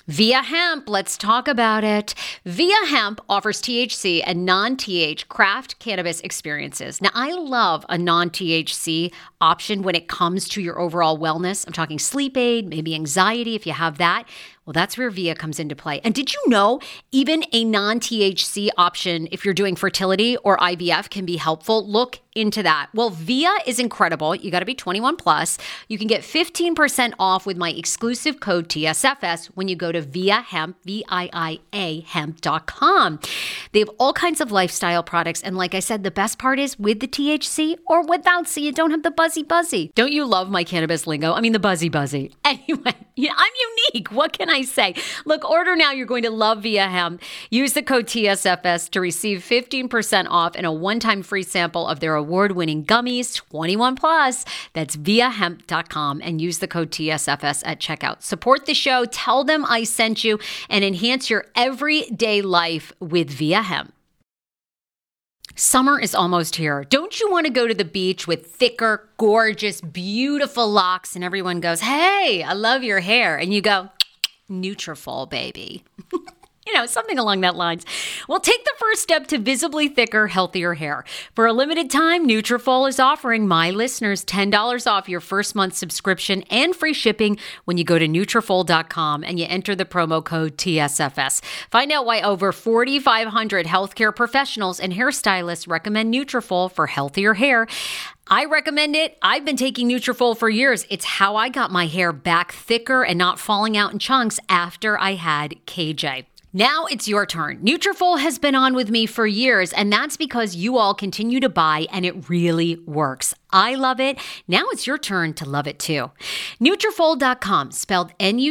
Via Hemp, let's talk about it. Via Hemp offers THC and non-TH craft cannabis experiences. Now, I love a non-THC option when it comes to your overall wellness. I'm talking sleep aid, maybe anxiety if you have that. Well, that's where Via comes into play. And did you know even a non-THC option, if you're doing fertility or IVF, can be helpful? Look into that. Well, Via is incredible. You got to be 21 plus. You can get 15% off with my exclusive code TSFS when you go to Via Hemp, VIIA hemp.com. They have all kinds of lifestyle products. And like I said, the best part is with the THC or without, so you don't have the buzzy. Don't you love my cannabis lingo? I mean, the buzzy. Anyway, I'm unique. What can I say? Look, order now. You're going to love Via Hemp. Use the code TSFS to receive 15% off and a one-time free sample of their award-winning gummies, 21 plus. That's viahemp.com, and use the code TSFS at checkout. Support the show. Tell them I sent you, and enhance your everyday life with Via Hemp. Summer is almost here. Don't you want to go to the beach with thicker, gorgeous, beautiful locks, and everyone goes, "Hey, I love your hair," and you go, "Nutrafol, baby." Something along that lines. Well, take the first step to visibly thicker, healthier hair. For a limited time, Nutrafol is offering my listeners $10 off your first month subscription and free shipping when you go to Nutrafol.com and you enter the promo code TSFS. Find out why over 4,500 healthcare professionals and hairstylists recommend Nutrafol for healthier hair. I recommend it. I've been taking Nutrafol for years. It's how I got my hair back thicker and not falling out in chunks after I had KJ. Now it's your turn. Nutrafol has been on with me for years, and that's because you all continue to buy, and it really works. I love it. Now it's your turn to love it too. Nutrafol.com, spelled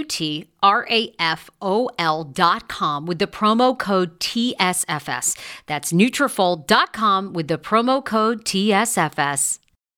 Nutrafol.com with the promo code TSFS. That's Nutrafol.com with the promo code TSFS.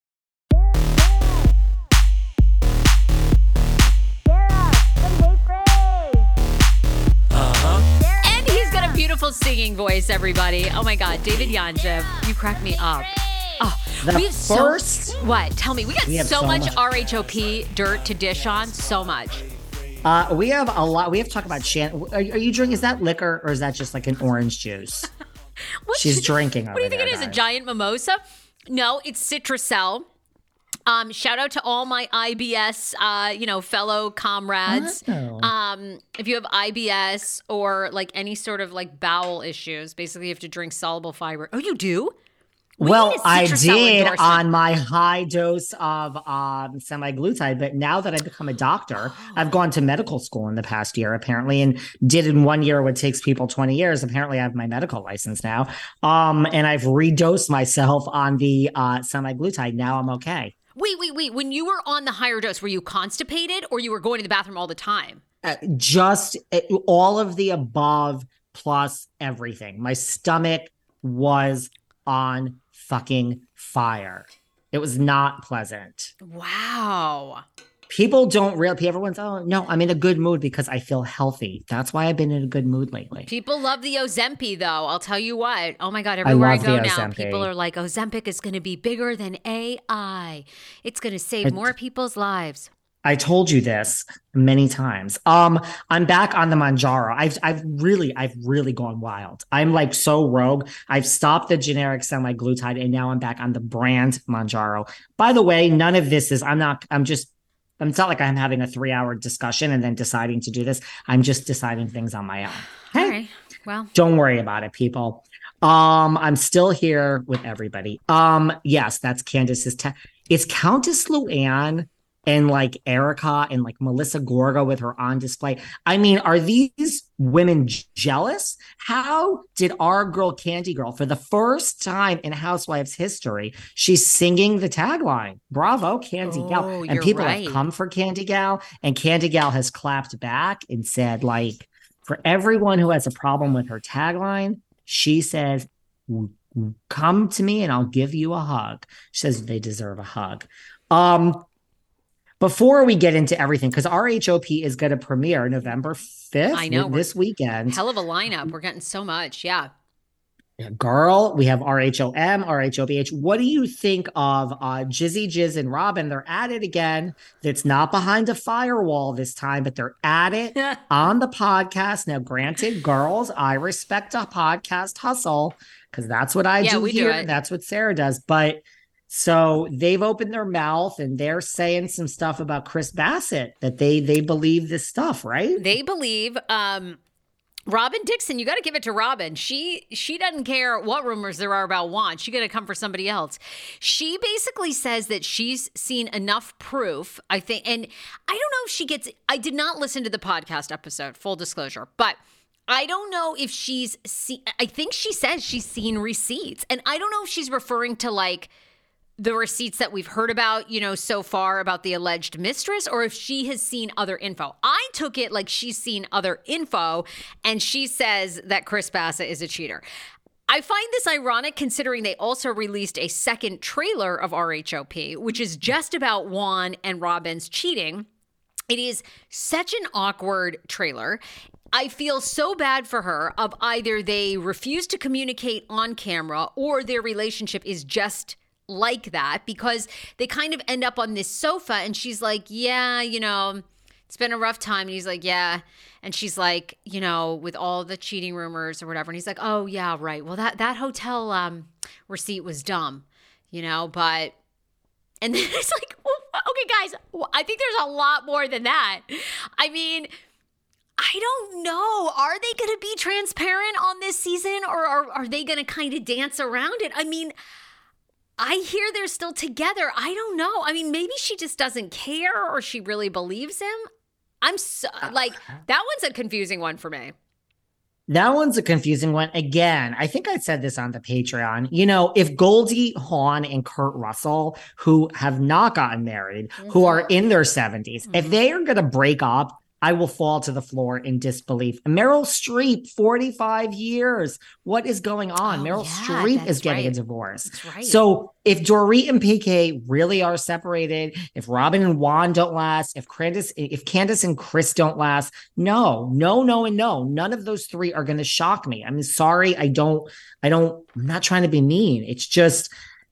Beautiful singing voice, everybody. Oh my God, David Yanjev, you crack me up. Oh, we have what? Tell me. We have so much RHOP dirt to dish on. So much. We have a lot. We have to talk about Are you drinking? Is that liquor or is that just like an orange juice? She's drinking. What do you think it is? A giant mimosa? No, it's Citrusel. Shout out to all my IBS, fellow comrades. Oh. If you have IBS or like any sort of like bowel issues, basically you have to drink soluble fiber. Oh, you do? Well, I did on my high dose of semaglutide, but now that I've become a doctor, I've gone to medical school in the past year, apparently, and did in 1 year what takes people 20 years. Apparently, I have my medical license now, and I've redosed myself on the semaglutide. Now I'm okay. Wait. When you were on the higher dose, were you constipated or you were going to the bathroom all the time? Just all of the above plus everything. My stomach was on fucking fire. It was not pleasant. Wow. People don't really, everyone's, oh, no, I'm in a good mood because I feel healthy. That's why I've been in a good mood lately. People love the Ozempic, though. I'll tell you what. Oh, my God. Everywhere I go now, people are like, Ozempic is going to be bigger than AI. It's going to save more people's lives. I told you this many times. I'm back on the Mounjaro. I've really gone wild. I'm like so rogue. I've stopped the generic semaglutide and now I'm back on the brand Mounjaro. By the way, none of this is, it's not like I'm having a 3-hour discussion and then deciding to do this. I'm just deciding things on my own. Okay? All right. Well, don't worry about it, people. I'm still here with everybody. Yes, that's Candace's. It's Countess Luann and like Erica and like Melissa Gorga with her on display. I mean, are these women jealous? How did our girl Candy Girl, for the first time in Housewives history, she's singing the tagline, "Bravo, Candy Gal." And people have come for Candy Gal, and Candy Gal has clapped back and said, like, for everyone who has a problem with her tagline, she says, "Come to me and I'll give you a hug." She says they deserve a hug. Before we get into everything, because RHOP is going to premiere November 5th. I know. This weekend. Hell of a lineup. We're getting so much. Yeah. Girl, we have RHOM, RHOBH. What do you think of Jizzy Jizz and Robin? They're at it again. It's not behind a firewall this time, but they're at it on the podcast. Now, granted, girls, I respect a podcast hustle because that's what I do here. That's what Sarah does. But so they've opened their mouth and they're saying some stuff about Chris Bassett that they believe this stuff, right? They believe Robin Dixon, you got to give it to Robin. She doesn't care what rumors there are about Juan. She's going to come for somebody else. She basically says that she's seen enough proof, I think, and I don't know if she gets, I did not listen to the podcast episode, full disclosure, but I don't know if she's seen, I think she says she's seen receipts, and I don't know if she's referring to like the receipts that we've heard about, so far about the alleged mistress, or if she has seen other info. I took it like she's seen other info, and she says that Chris Bassett is a cheater. I find this ironic considering they also released a second trailer of RHOP, which is just about Juan and Robin's cheating. It is such an awkward trailer. I feel so bad for her of either they refuse to communicate on camera or their relationship is just like that, because they kind of end up on this sofa and she's like, yeah, it's been a rough time. And he's like, yeah. And she's like, with all the cheating rumors or whatever. And he's like, oh yeah, right. Well, that hotel receipt was dumb, but, and then it's like, well, okay, guys, I think there's a lot more than that. I mean, I don't know. Are they going to be transparent on this season, or are they going to kind of dance around it? I mean, I hear they're still together. I don't know. I mean, maybe she just doesn't care, or she really believes him. I'm so like, that one's a confusing one for me. That one's a confusing one. Again, I think I said this on the Patreon. If Goldie Hawn and Kurt Russell, who have not gotten married, who are in their 70s, if they are going to break up, I will fall to the floor in disbelief. Meryl Streep, 45 years. What is going on? Meryl Streep is getting a divorce. That's right. So if Dorit and PK really are separated, if Robin and Juan don't last, if Candace and Chris don't last, no. None of those three are going to shock me. I'm sorry. I'm not trying to be mean. It's just,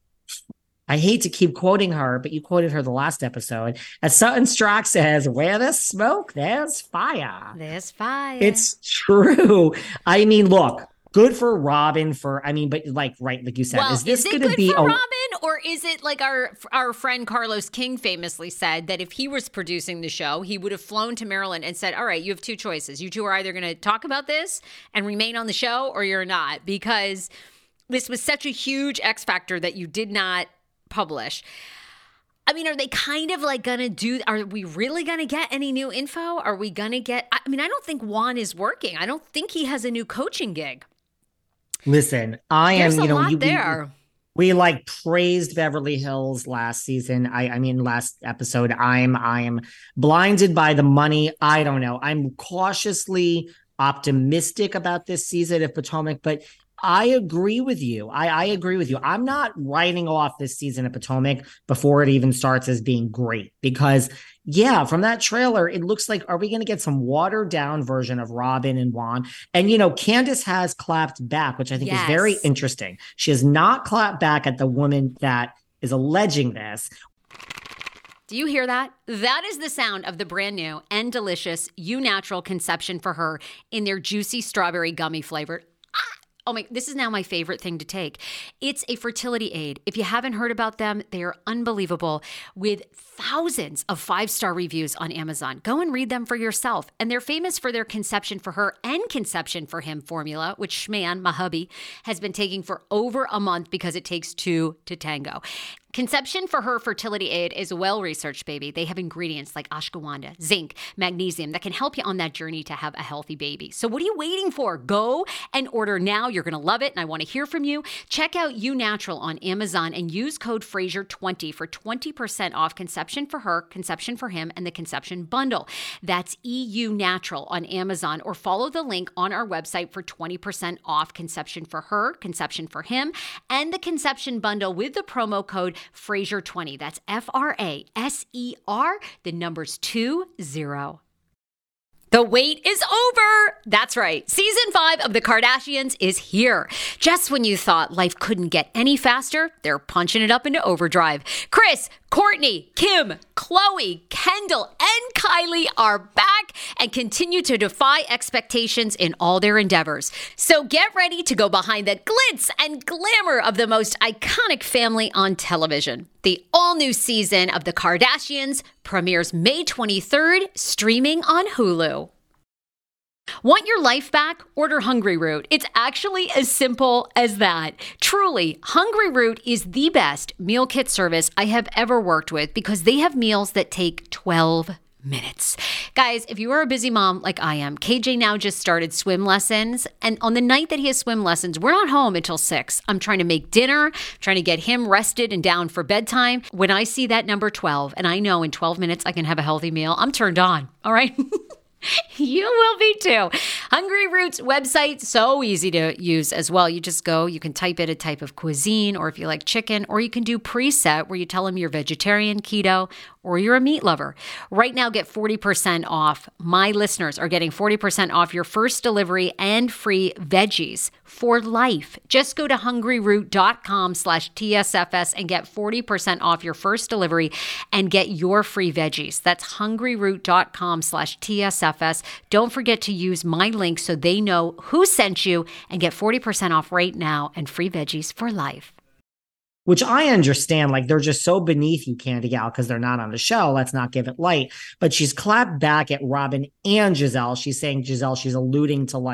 I hate to keep quoting her, but you quoted her the last episode. As Sutton Stracke says, where there's smoke, there's fire. There's fire. It's true. I mean, look, good for Robin but like you said, is this going to be Robin, or is it like our friend Carlos King famously said that if he was producing the show, he would have flown to Maryland and said, all right, you have two choices. You two are either going to talk about this and remain on the show, or you're not, because this was such a huge X factor that you did not publish. I mean, are they kind of like are we really going to get any new info? Are we going to get, I don't think Juan is working. I don't think he has a new coaching gig. Listen, There's a lot there. We praised Beverly Hills last season. Last episode, I am blinded by the money. I don't know. I'm cautiously optimistic about this season of Potomac, but I agree with you. I agree with you. I'm not writing off this season of Potomac before it even starts as being great, because from that trailer, it looks like, are we going to get some watered down version of Robin and Juan? And, Candace has clapped back, which I think is very interesting. She has not clapped back at the woman that is alleging this. Do you hear that? That is the sound of the brand new and delicious Eu Natural Conception for Her in their juicy strawberry gummy flavored. Oh my, this is now my favorite thing to take. It's a fertility aid. If you haven't heard about them, they are unbelievable, with thousands of 5-star reviews on Amazon. Go and read them for yourself. And they're famous for their Conception for Her and Conception for Him formula, which Schman, my hubby, has been taking for over a month because it takes two to tango. Conception for Her fertility aid is well-researched, baby. They have ingredients like ashwagandha, zinc, magnesium that can help you on that journey to have a healthy baby. So what are you waiting for? Go and order now. You're going to love it, and I want to hear from you. Check out Eu Natural on Amazon and use code Fraser20 for 20% off Conception for Her, Conception for Him, and the Conception Bundle. That's EU Natural on Amazon, or follow the link on our website for 20% off Conception for Her, Conception for Him, and the Conception Bundle with the promo code Fraser20. That's FRASER, the numbers 20. The wait is over. That's right. Season 5 of The Kardashians is here. Just when you thought life couldn't get any faster, they're punching it up into overdrive. Kris, Kourtney, Kim, Khloe, Kendall, and Kylie are back and continue to defy expectations in all their endeavors. So get ready to go behind the glitz and glamour of the most iconic family on television. The all-new season of The Kardashians premieres May 23rd, streaming on Hulu. Want your life back? Order Hungryroot. It's actually as simple as that. Truly, Hungryroot is the best meal kit service I have ever worked with because they have meals that take 12 minutes. Guys, if you are a busy mom like I am, KJ now just started swim lessons. And on the night that he has swim lessons, we're not home until 6. I'm trying to make dinner, trying to get him rested and down for bedtime. When I see that number 12, and I know in 12 minutes I can have a healthy meal, I'm turned on. All right. You will be too. Hungryroot's website, so easy to use as well. You just go, you can type in a type of cuisine, or if you like chicken, or you can do preset where you tell them you're vegetarian, keto, or you're a meat lover. Right now, get 40% off. My listeners are getting 40% off your first delivery and free veggies for life. Just go to hungryroot.com/TSFS and get 40% off your first delivery and get your free veggies. That's hungryroot.com/TSFS. Don't forget to use my link so they know who sent you and get 40% off right now and free veggies for life. Which I understand, like they're just so beneath you, Candy Gal, because they're not on the show. Let's not give it light. But she's clapped back at Robin and Giselle. She's saying Giselle, she's alluding to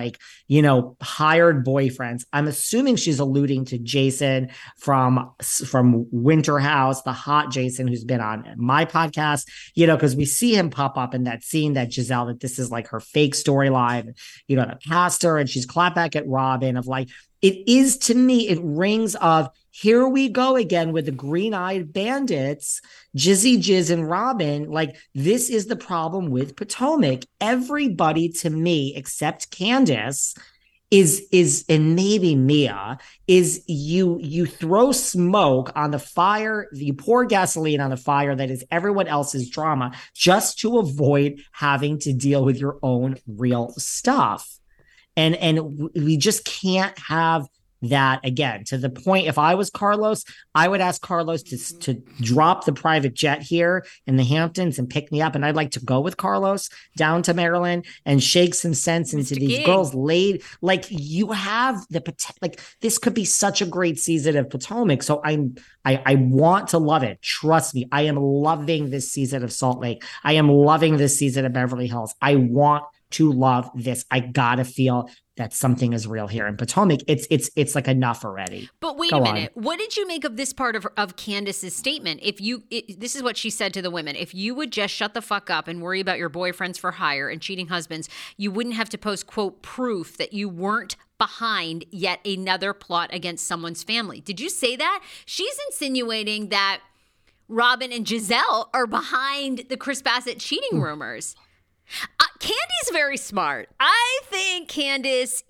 hired boyfriends. I'm assuming she's alluding to Jason from Winter House, the hot Jason who's been on my podcast, because we see him pop up in that scene that Giselle, that this is like her fake storyline, the pastor, and she's clapped back at Robin of like, it is, to me, it rings of, here we go again with the green-eyed bandits, Jizzy Jiz and Robin. Like, this is the problem with Potomac. Everybody, to me, except Candace, is and maybe Mia, is you throw smoke on the fire, you pour gasoline on the fire that is everyone else's drama just to avoid having to deal with your own real stuff. And we just can't have that again. To the point, if I was Carlos, I would ask Carlos to drop the private jet here in the Hamptons and pick me up. And I'd like to go with Carlos down to Maryland and shake some sense into Mr. these King. Girls laid. Like, you have the potential. Like, this could be such a great season of Potomac. So I want to love it. Trust me. I am loving this season of Salt Lake. I am loving this season of Beverly Hills. I want to love this. I gotta feel that something is real here in Potomac. It's like enough already. But wait a minute. What did you make of this part of Candace's statement? This is what she said to the women. If you would just shut the fuck up and worry about your boyfriends for hire and cheating husbands, you wouldn't have to post, quote, proof that you weren't behind yet another plot against someone's family. Did you say that? She's insinuating that Robin and Giselle are behind the Chris Bassett cheating rumors. Candy's very smart. I think there's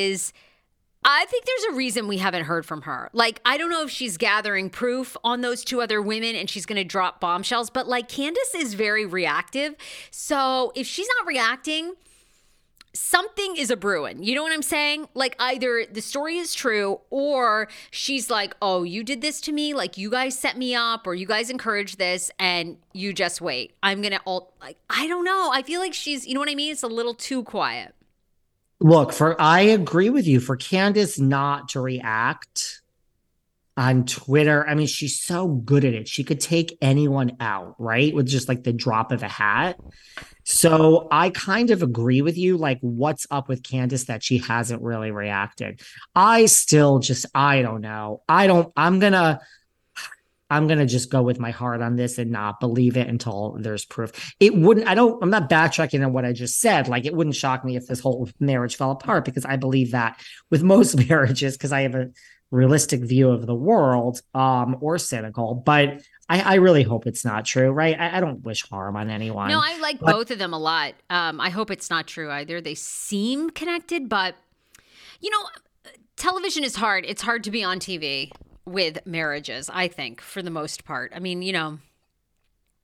a reason we haven't heard from her. Like, I don't know if she's gathering proof on those two other women and she's going to drop bombshells, but like Candace is very reactive. So if she's not reacting, something is a brewing. You know what I'm saying? Like, either the story is true or she's like, oh, you did this to me. Like, you guys set me up or you guys encouraged this and you just wait. I'm going to, I don't know. I feel like she's, you know what I mean? It's a little too quiet. Look, I agree with you. For Candace not to react on Twitter, I mean, she's so good at it. She could take anyone out, right? With just like the drop of a hat. So I kind of agree with you. Like, what's up with Candace that she hasn't really reacted? I don't know. I'm gonna just go with my heart on this and not believe it until there's proof. I'm not backtracking on what I just said. Like, it wouldn't shock me if this whole marriage fell apart, because I believe that with most marriages, because I have a realistic view of the world, or cynical, but I really hope it's not true, right? I don't wish harm on anyone. No, I like both of them a lot. I hope it's not true either. They seem connected, but, television is hard. It's hard to be on TV with marriages, I think, for the most part. I mean,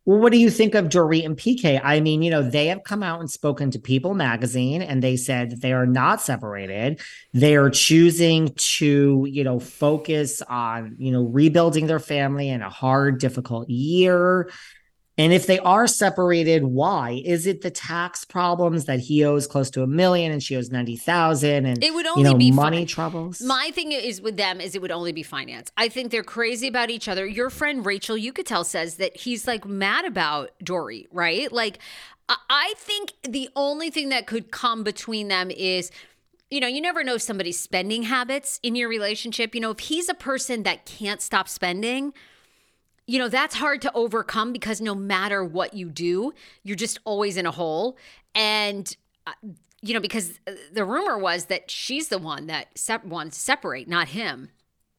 Well, what do you think of Dorit and PK? I mean, they have come out and spoken to People magazine, and they said that they are not separated. They are choosing to, focus on, rebuilding their family in a hard, difficult year. And if they are separated, why? Is it the tax problems that he owes close to $1 million and she owes 90,000, and it would only be money troubles? My thing is with them is it would only be finance. I think they're crazy about each other. Your friend Rachel, you could tell, says that he's like mad about Dorit, right? Like, I think the only thing that could come between them is, you never know somebody's spending habits in your relationship. If he's a person that can't stop spending, that's hard to overcome, because no matter what you do, you're just always in a hole. And, because the rumor was that she's the one that wants to separate, not him.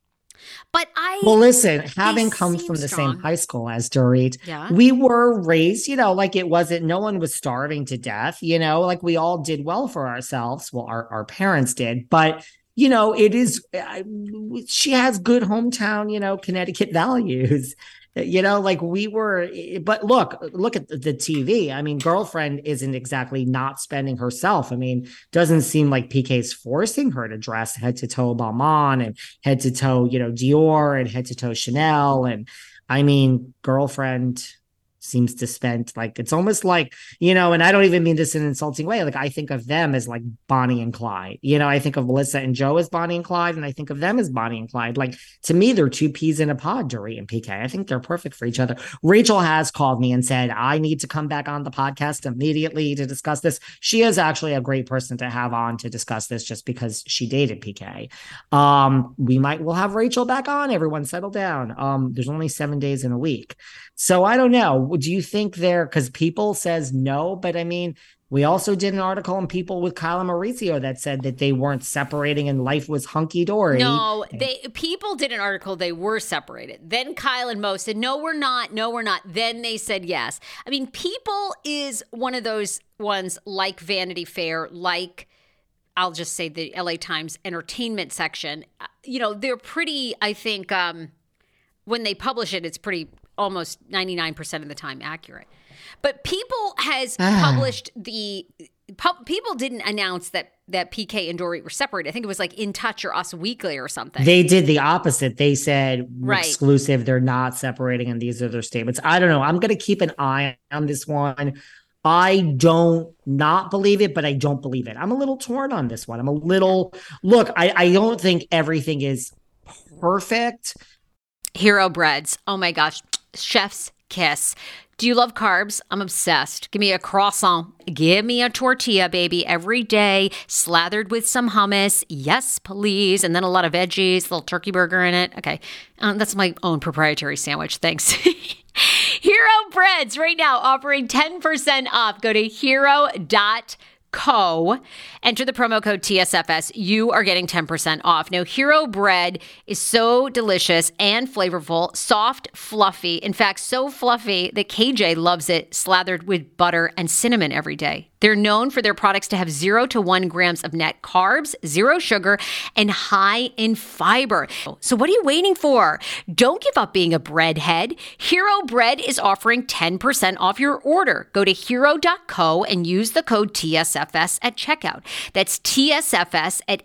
But well, listen, having come from the same high school as Dorit, we were raised, like it wasn't, no one was starving to death, like we all did well for ourselves. Well, our parents did, but it is, she has good hometown, Connecticut values. Like we were, but look at the TV. I mean, Girlfriend isn't exactly not spending herself. I mean, doesn't seem like PK's forcing her to dress head to toe Balmain and head to toe, Dior and head to toe Chanel. And I mean, Girlfriend seems to spend, like, it's almost like, and I don't even mean this in an insulting way. Like, I think of them as like Bonnie and Clyde. I think of Melissa and Joe as Bonnie and Clyde, and I think of them as Bonnie and Clyde. Like, to me, they're two peas in a pod, Dorit and PK. I think they're perfect for each other. Rachel has called me and said, I need to come back on the podcast immediately to discuss this. She is actually a great person to have on to discuss this, just because she dated PK. We'll have Rachel back on. Everyone settle down. There's only 7 days in a week. So I don't know. Do you think because People says no, but I mean, we also did an article on People with Kyle and Mauricio that said that they weren't separating and life was hunky-dory. No, People did an article, they were separated. Then Kyle and Mo said, no, we're not. Then they said yes. I mean, People is one of those ones like Vanity Fair, like, I'll just say the LA Times entertainment section. They're pretty, I think, when they publish it, it's pretty almost 99% of the time accurate. But People has published People didn't announce that PK and Dorit were separated. I think it was like In Touch or Us Weekly or something. They did the opposite. They said exclusive, they're not separating, and these are their statements. I don't know. I'm going to keep an eye on this one. I don't not believe it, but I don't believe it. I'm a little torn on this one. I don't think everything is perfect. Hero Breads. Oh my gosh. Chef's kiss. Do you love carbs? I'm obsessed. Give me a croissant. Give me a tortilla, baby, every day, slathered with some hummus. Yes, please. And then a lot of veggies, a little turkey burger in it. Okay. That's my own proprietary sandwich. Thanks. Hero Breads right now offering 10% off. Go to hero.co. Enter the promo code TSFS. You are getting 10% off. Now, Hero Bread is so delicious and flavorful, soft, fluffy. In fact, so fluffy that KJ loves it slathered with butter and cinnamon every day. They're known for their products to have 0 to 1 grams of net carbs, 0 sugar, and high in fiber. So what are you waiting for? Don't give up being a breadhead. Hero Bread is offering 10% off your order. Go to hero.co and use the code TSFS at checkout. That's TSFS at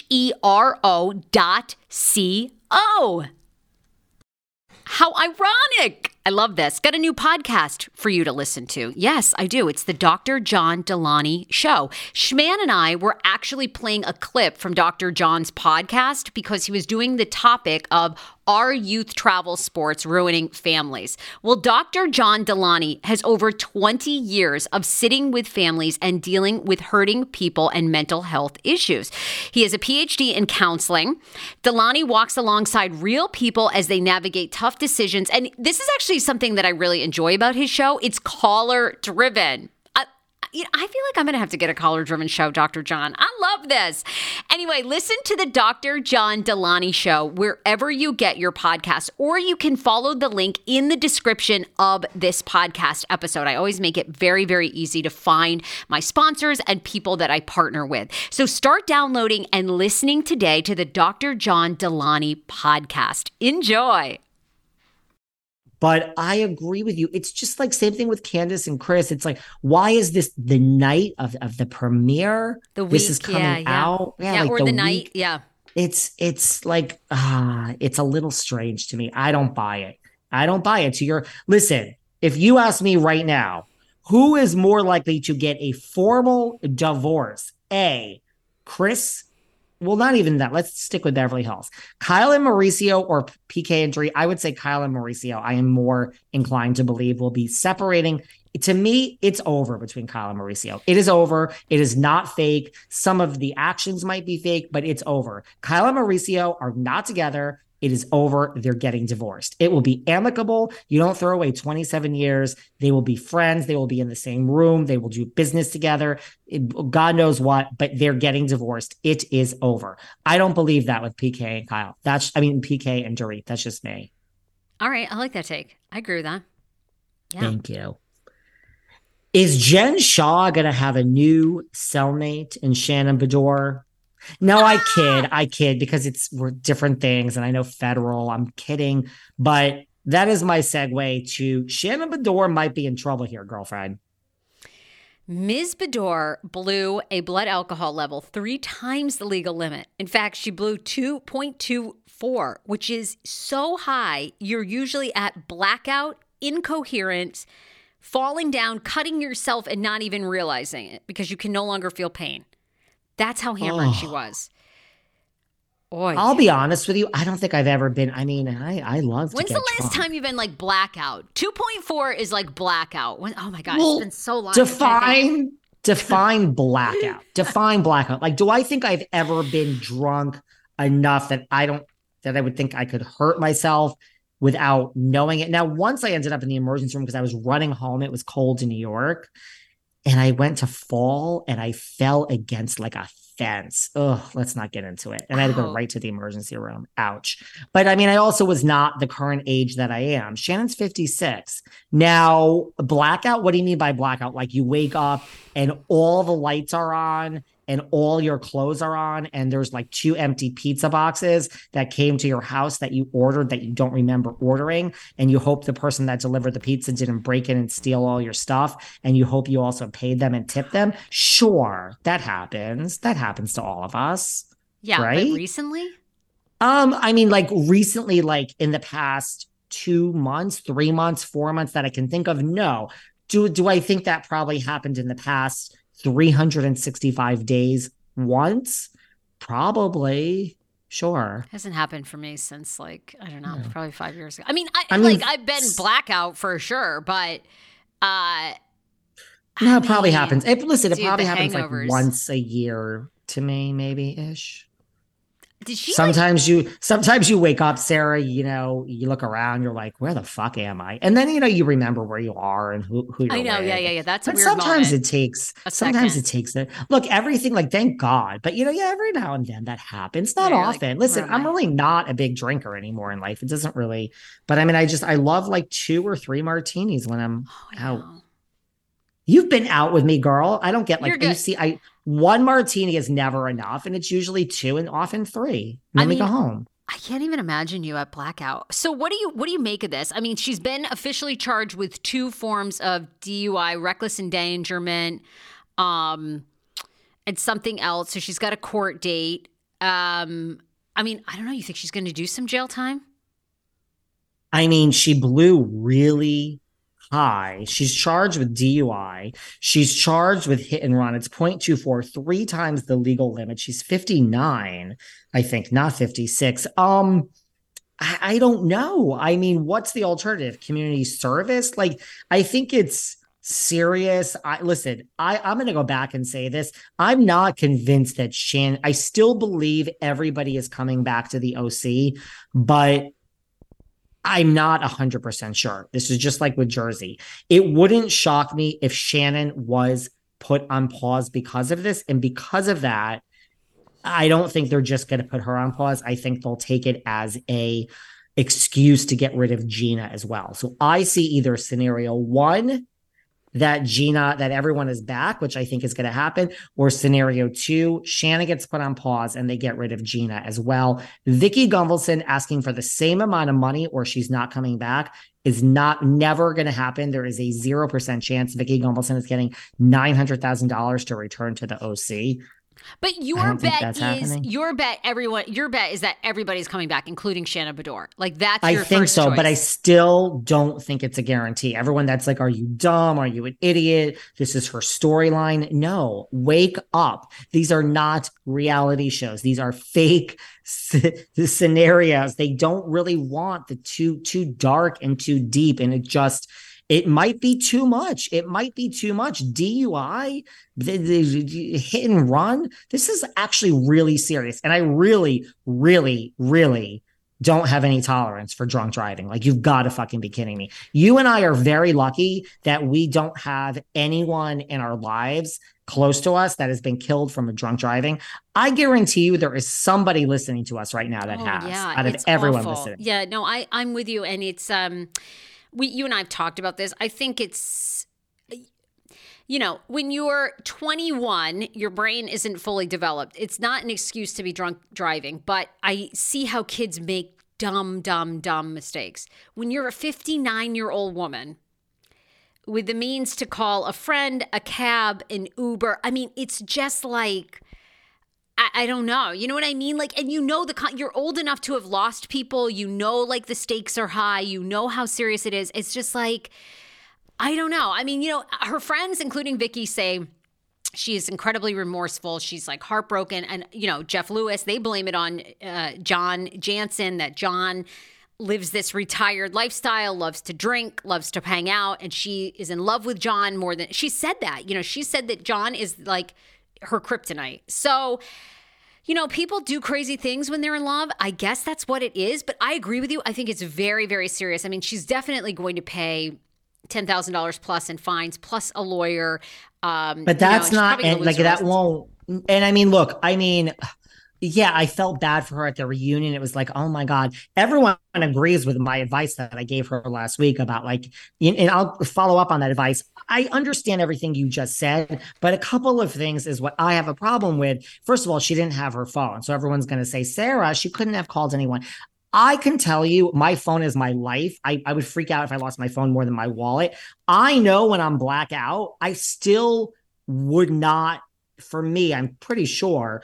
HERO.CO. How ironic. I love this. Got a new podcast for you to listen to. Yes, I do. It's the Dr. John Delaney Show. Schman and I were actually playing a clip from Dr. John's podcast because he was doing the topic of Are Youth Travel Sports Ruining Families? Well, Dr. John Delaney has over 20 years of sitting with families and dealing with hurting people and mental health issues. He has a PhD in counseling. Delaney walks alongside real people as they navigate tough decisions. And this is actually something that I really enjoy about his show. It's caller driven. I feel like I'm going to have to get a caller-driven show, Dr. John. I love this. Anyway, listen to the Dr. John Delaney Show wherever you get your podcasts, or you can follow the link in the description of this podcast episode. I always make it very, very easy to find my sponsors and people that I partner with. So start downloading and listening today to the Dr. John Delaney podcast. Enjoy. But I agree with you. It's just like same thing with Candace and Chris. It's like, why is this the night of the premiere? The This is week, yeah, coming yeah. out. Yeah, Yeah, like or the the night, week. yeah. It's like it's a little strange to me. I don't buy it. I don't buy it. To your listen, if you ask me right now, who is more likely to get a formal divorce? A, Chris. Well, not even that. Let's stick with Beverly Hills. Kyle and Mauricio or PK and Dre. I would say Kyle and Mauricio. I am more inclined to believe will be separating. To me, it's over between Kyle and Mauricio. It is over. It is not fake. Some of the actions might be fake, but it's over. Kyle and Mauricio are not together. It is over. They're getting divorced. It will be amicable. You don't throw away 27 years. They will be friends. They will be in the same room. They will do business together. God knows what, but they're getting divorced. It is over. I don't believe that with PK and Kyle. PK and Dorit. That's just me. All right, I like that take. I agree with that. Yeah. Thank you. Is Jen Shaw going to have a new cellmate in Shannon Bedore? No, I kid because we're different things, and I know federal. I'm kidding, but that is my segue to Shannon Bedore might be in trouble here, girlfriend. Ms. Bedore blew a blood alcohol level 3 times the legal limit. In fact, she blew 2.24, which is so high, you're usually at blackout, incoherent, falling down, cutting yourself, and not even realizing it because you can no longer feel pain. That's how hammered she was. Oy. I'll be honest with you. I don't think I've ever been. I mean, I love to When's get the last drunk. time you've been like blackout? 2.4 is like blackout. Oh my God, Well, it's been so long. Define blackout. Define blackout. Like, do I think I've ever been drunk enough that I would think I could hurt myself without knowing it? Now, once I ended up in the emergency room because I was running home. It was cold in New York. And I went to fall and I fell against like a fence. Ugh, let's not get into it. And I had to go right to the emergency room. Ouch. But I mean, I also was not the current age that I am. Shannon's 56. Now, blackout, what do you mean by blackout? Like you wake up and all the lights are on and all your clothes are on and there's like 2 empty pizza boxes that came to your house that you ordered that you don't remember ordering, and you hope the person that delivered the pizza didn't break in and steal all your stuff, and you hope you also paid them and tipped them. Sure, that happens to all of us. Yeah, right? But recently? I mean, like recently, like in the past 2 months, 3 months, 4 months that I can think of. No. Do I think that probably happened in the past 365 days once? Probably. Sure. Hasn't happened for me since like, I don't know, Yeah. probably 5 years ago. I mean, I've been blackout for sure, but no, it probably happens. It probably happens hangovers. like once a year to me, maybe ish. Did she sometimes you wake up, Sarah, you look around, you're like, where the fuck am I? And then, you remember where you are and who you're I know. with. Yeah. That's a But weird sometimes moment. it takes it. Look, everything like, thank God. But every now and then that happens. Not often. Like, listen, I'm really not a big drinker anymore in life. It doesn't really, but I mean, I love like 2 or 3 martinis when I'm out. You've been out with me, girl. I don't get like, you see, one martini is never enough, and it's usually 2 and often 3. And then we go home. I can't even imagine you at blackout. So what do you make of this? I mean, she's been officially charged with 2 forms of DUI, reckless endangerment, and something else. So she's got a court date. I mean, I don't know. You think she's going to do some jail time? I mean, she blew really high. She's charged with DUI. She's charged with hit and run. It's 0.24, 3 times the legal limit. She's 59, I think, not 56. I don't know. I mean, what's the alternative? Community service? Like, I think it's serious. I'm going to go back and say this. I'm not convinced that Shannon, I still believe everybody is coming back to the OC, but I'm not 100% sure. This is just like with Jersey. It wouldn't shock me if Shannon was put on pause because of this. And because of that, I don't think they're just going to put her on pause. I think they'll take it as a excuse to get rid of Gina as well. So I see either scenario 1, that everyone is back, which I think is going to happen, or scenario two, Shannon gets put on pause and they get rid of Gina as well. Vicki Gunvalson asking for the same amount of money or she's not coming back is never going to happen. There is a 0% chance Vicki Gunvalson is getting $900,000 to return to the OC. But your bet is that everybody's coming back, including Shannon Beador. Like that's your I think first so, choice. but I still don't think it's a guarantee. Everyone that's like, are you dumb? Are you an idiot? This is her storyline. No, wake up. These are not reality shows. These are fake scenarios. They don't really want the too dark and too deep. And it might be too much. It might be too much. DUI, the hit and run. This is actually really serious. And I really, really, really don't have any tolerance for drunk driving. Like, you've got to fucking be kidding me. You and I are very lucky that we don't have anyone in our lives close to us that has been killed from a drunk driving. I guarantee you there is somebody listening to us right now that has, out of everyone awful. listening. Yeah, no, I'm with you. And it's, you and I have talked about this. I think it's, when you're 21, your brain isn't fully developed. It's not an excuse to be drunk driving, but I see how kids make dumb mistakes. When you're a 59-year-old woman with the means to call a friend, a cab, an Uber, I mean, it's just like, I don't know. You know what I mean? Like, and you're old enough to have lost people. Like the stakes are high. You know how serious it is. It's just like, I don't know. I mean, her friends, including Vicki, say she is incredibly remorseful. She's like heartbroken. And, Jeff Lewis, they blame it on John Jansen, that John lives this retired lifestyle, loves to drink, loves to hang out. And she is in love with John more than, she said that, she said that John is like her kryptonite. So, people do crazy things when they're in love. I guess that's what it is. But I agree with you. I think it's very, very serious. I mean, she's definitely going to pay $10,000 plus in fines, plus a lawyer. But that's not, and like that won't. And I mean, look, yeah, I felt bad for her at the reunion. It was like, oh my God, everyone agrees with my advice that I gave her last week about and I'll follow up on that advice. I understand everything you just said, but a couple of things is what I have a problem with. First of all, she didn't have her phone. So everyone's going to say, Sarah, she couldn't have called anyone. I can tell you my phone is my life. I would freak out if I lost my phone more than my wallet. I know when I'm blackout, I still would not, for me, I'm pretty sure.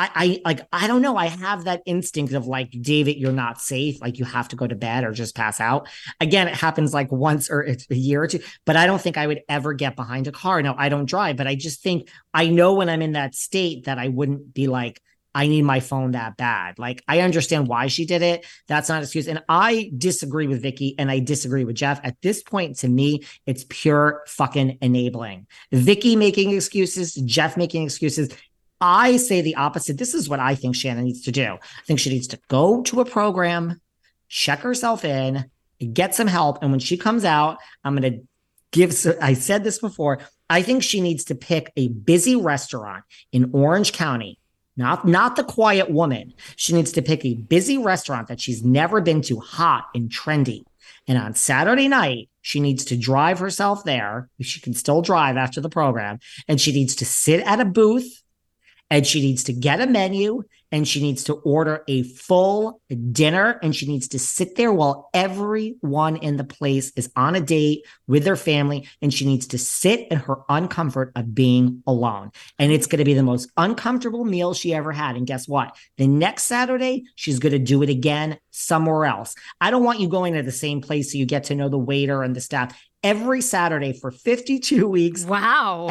I don't know. I have that instinct of like, David, you're not safe. Like, you have to go to bed or just pass out. Again, it happens like once or a year or two, but I don't think I would ever get behind a car. No, I don't drive, but I just think I know when I'm in that state that I wouldn't be like, I need my phone that bad. Like, I understand why she did it. That's not an excuse. And I disagree with Vicki and I disagree with Jeff. At this point, to me, it's pure fucking enabling. Vicki making excuses, Jeff making excuses. I say the opposite. This is what I think Shannon needs to do. I think she needs to go to a program, check herself in, get some help. And when she comes out, I'm going to I said this before, I think she needs to pick a busy restaurant in Orange County, not the quiet woman. She needs to pick a busy restaurant that she's never been to, hot and trendy. And on Saturday night, she needs to drive herself there. She can still drive after the program. And she needs to sit at a booth. And she needs to get a menu, and she needs to order a full dinner, and she needs to sit there while everyone in the place is on a date with their family, and she needs to sit in her uncomfort of being alone. And it's going to be the most uncomfortable meal she ever had. And guess what? The next Saturday, she's going to do it again somewhere else. I don't want you going to the same place so you get to know the waiter and the staff. Every Saturday for 52 weeks. Wow.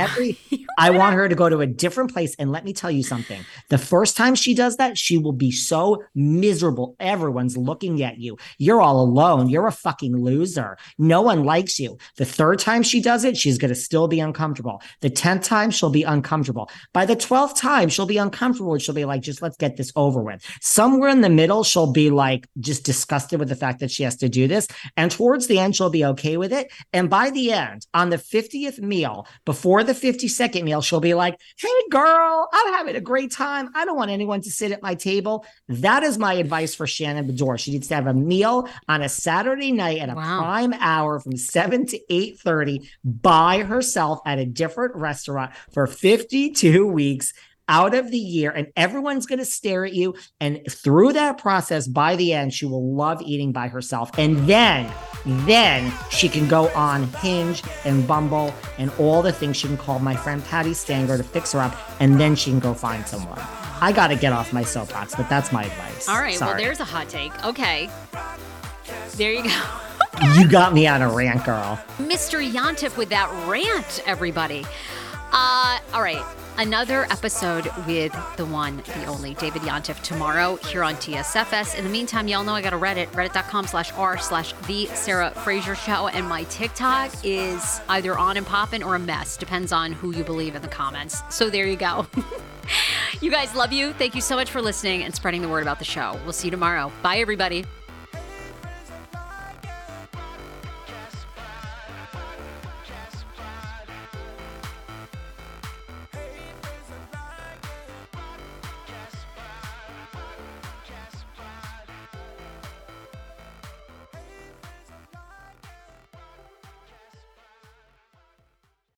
I want her to go to a different place. And let me tell you something. The first time she does that, she will be so miserable. Everyone's looking at you. You're all alone. You're a fucking loser. No one likes you. The third time she does it, she's going to still be uncomfortable. The 10th time, she'll be uncomfortable. By the 12th time, she'll be uncomfortable. And she'll be like, just let's get this over with. Somewhere in the middle, she'll be like just disgusted with the fact that she has to do this. And towards the end, she'll be okay with it. And by the end, on the 50th meal, before the 52nd meal, she'll be like, hey, girl, I'm having a great time. I don't want anyone to sit at my table. That is my advice for Shannon Beador. She needs to have a meal on a Saturday night at a prime hour from 7 to 8:30 by herself at a different restaurant for 52 weeks out of the year, and everyone's going to stare at you. And through that process, by the end, she will love eating by herself. And then she can go on Hinge and Bumble and all the things. She can call my friend Patty Stanger to fix her up, and then she can go find someone. I got to get off my soapbox, but that's my advice. All right. Sorry. Well, there's a hot take. Okay. There you go. You got me on a rant, girl. Mr. Yontef with that rant, everybody. All right. Another episode with the one, the only David Yontef tomorrow here on TSFS. In the meantime, y'all know I got a Reddit, reddit.com/r/The Sarah Fraser Show. And my TikTok is either on and popping or a mess. Depends on who you believe in the comments. So there you go. You guys, love you. Thank you so much for listening and spreading the word about the show. We'll see you tomorrow. Bye, everybody.